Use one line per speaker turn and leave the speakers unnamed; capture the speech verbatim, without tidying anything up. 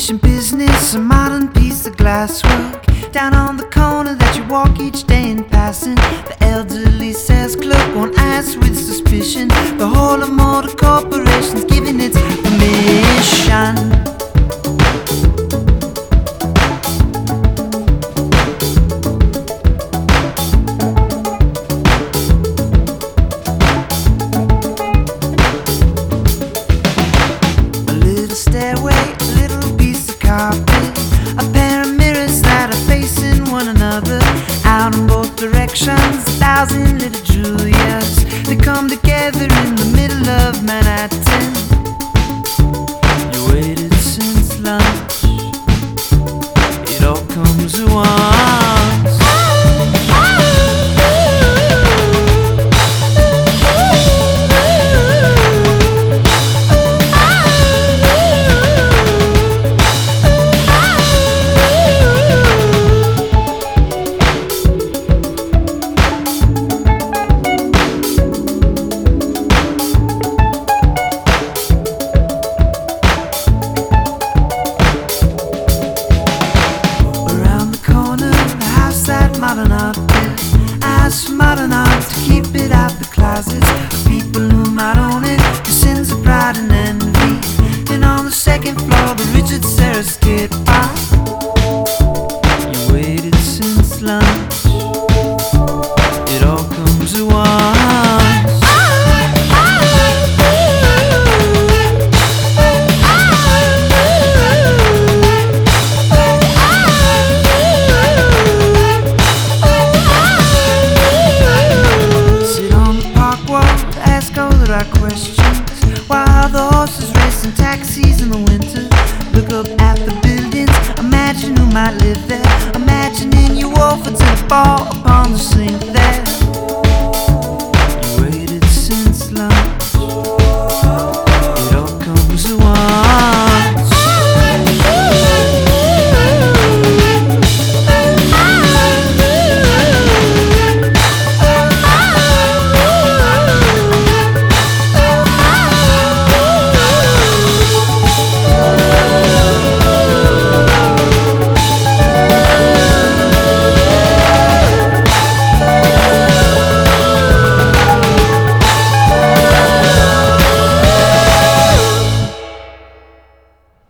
Unfinished business, a modern piece of glasswork down on the corner that you walk each day in passing. The elderly sales clerk won't ask with suspicion. The whole of Motor Corporation's giving its permission. Stairway, a little piece of carpet, a pair of mirrors that are facing one another, out in both directions, a thousand little Julias, they come together in the middle of Manhattan. You waited since lunch, it all comes at once. Modern art, ask for modern art to keep it out the closets of people who might own it, the sins of pride and envy. Then on the second floor, the Richard Serra skate park. You waited since lunch, it all comes at once. Questions while the horses race in taxis in the winter. Look up at the buildings, imagine who might live there. Imagining you offer to fall upon the sink there.